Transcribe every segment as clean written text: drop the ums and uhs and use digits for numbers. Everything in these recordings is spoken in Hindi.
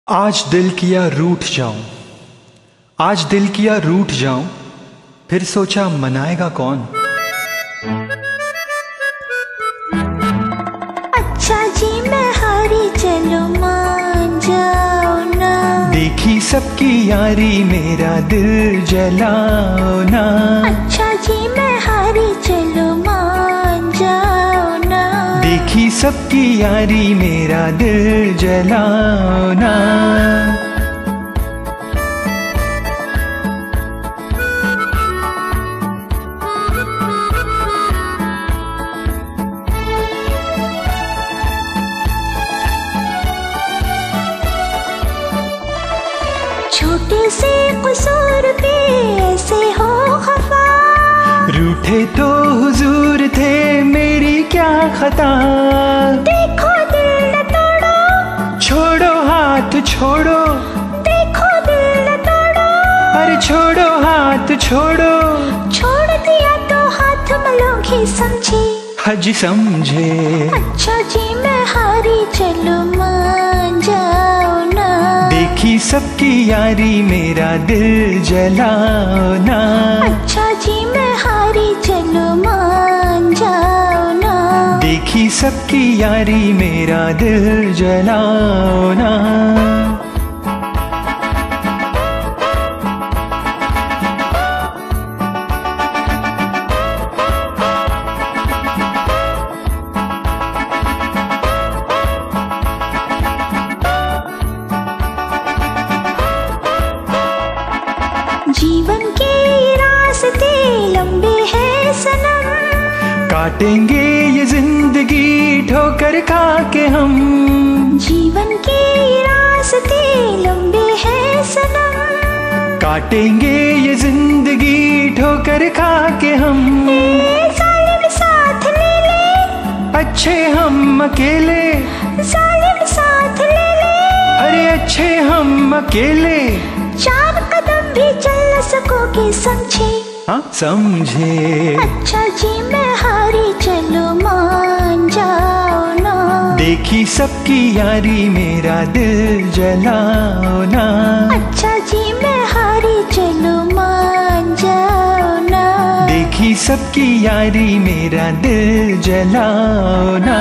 आज दिल किया रूठ जाऊं, आज दिल किया रूठ जाऊं, फिर सोचा मनाएगा कौन। अच्छा जी मैं हारी चलो मान जाओ ना। देखी सबकी यारी मेरा दिल जलाओ ना। अच्छा जी मैं हारी चलो मान जाओ ना। देखी सबकी यारी मेरा दिल जलाओ ना। छोटे से कसूर पे ऐसे हो खफा। रूठे तो हुजूर थे मेरी क्या खता। देखो दिल न तोड़ो, छोड़ो हाथ छोड़ो, देखो दिल न तोड़ो। अरे छोड़ो हाथ छोड़ो। छोड़ दिया तो हाथ मलोगे समझे। हज समझे। अच्छा जी मैं हारी चलो मान जाओ ना। देखी सबकी यारी मेरा दिल जलाओ ना। अच्छा जी मैं हारी चलो मान जाओ ना। देखी सबकी यारी मेरा दिल जलाओ ना। जीवन के रास्ते लंबे हैं सनम। काटेंगे ये जिंदगी ठोकर खा के हम। जीवन के रास्ते लंबे हैं सनम। काटेंगे ये जिंदगी ठोकर खा के हम। जालिम साथ ले ले, अच्छे हम अकेले। जालिम साथ ले ले। अरे अच्छे हम अकेले। 4 कदम भी चल न सकोगे समझे। हाँ समझे। अच्छा जी मैं हारी चलो मान जाओ ना। देखी सबकी यारी मेरा दिल जलाओ ना। अच्छा जी मैं हारी चलो मान जाओ ना। देखी सबकी यारी मेरा दिल जलाओ ना।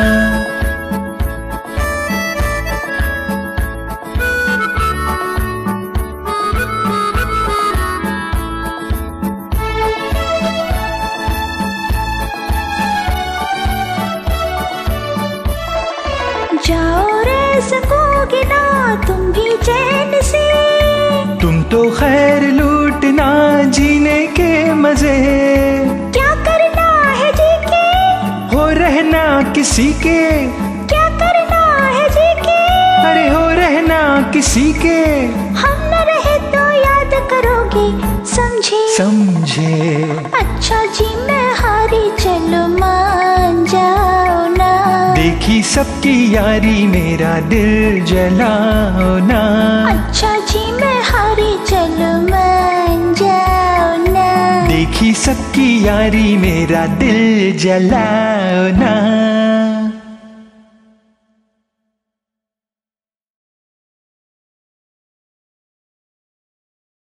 जाओ रे सकोगे ना तुम भी चैन से। तुम तो खैर लूटना जीने के मजे। क्या करना है जी के, हो रहना किसी के। क्या करना है जी के। अरे हो रहना किसी के। हम न रहे तो याद करोगे समझे। समझे। अच्छा जी मैं हारी चलो मान जाओ ना। देखी सबकी यारी मेरा दिल जलाओ ना। अच्छा जी मैं हारी चलो मान जाओ ना। देखी सबकी यारी मेरा दिल जलाओ ना।